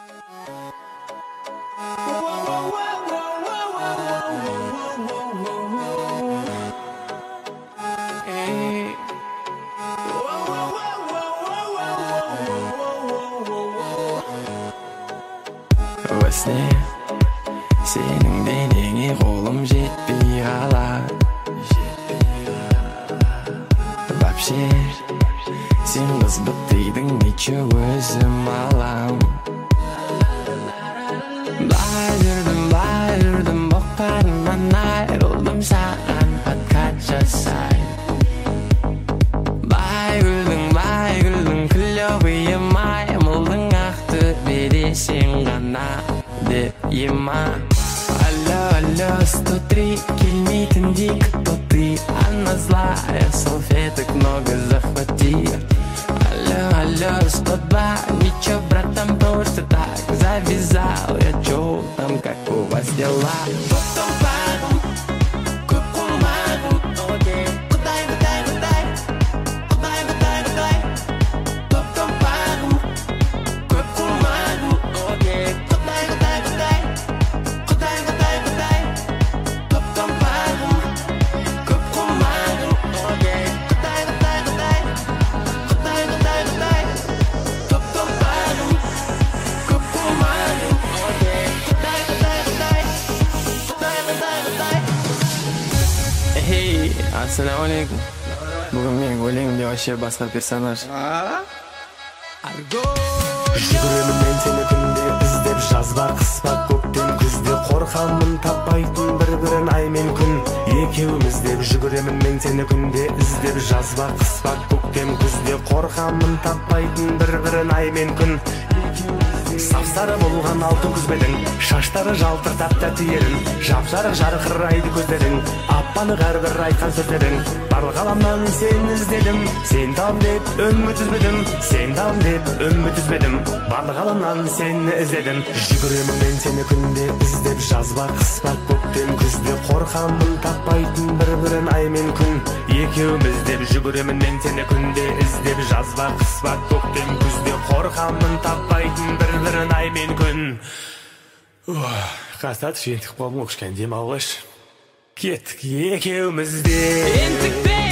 Во сне senin denene қолым жетпей қалар. Вообще сен қызбық дейдің, нече өзім алам. Былай жүрдім боқтарымнан айрылдым, саған подкат жасай. Бай күлдің клёвый май, мұлдың ақтөбеде сен ғана деп ема. Алло, 103, келмейтіндей кто ты? Она злая, салфеток много захвати. Алло, 102, ничего, братан, просто так завязал. Я чё там, как у вас дела? Ассалаумалейкум. Бүгін менің өлеңімде вообще басқа персонаж. Жүгіремін мен сені күнде іздеп, жазба қыспа көктем күзде, қорқамын таппайтын бір-бірін ай мен күн. Екеуміз деп жүгіремін мен сені күнде іздеп, жазба қыспа көктем күзде, қорқамын таппайтын бір-бірін ай мен күн. Сап-сары болған алтын күзбедің, шаштары жалтыр тәп-тәтті ерін, жап-жарық жарқырайды көздерің, аппанық әрбір айтқан сөздерің. Барлық ғаламнан сен іздедім, сен там деп үміт үзбедім, сен там деп үміт үзбедім, барлық ғаламнан сені іздедім. Жүгіремін мен сені күнде іздеп, жазба қыспа көктем күзде, қорқамын таппайтын бір-бірін ай мен күн. Екеуміз деп жүгіремін мен сені күнде іздеп, жазба қыспа көктем күзде, қорқамын таппайтын бір-бірін ай мен күн. Қастат жентік болмын, кішкене демалғыш. Кеттік екеуміз де.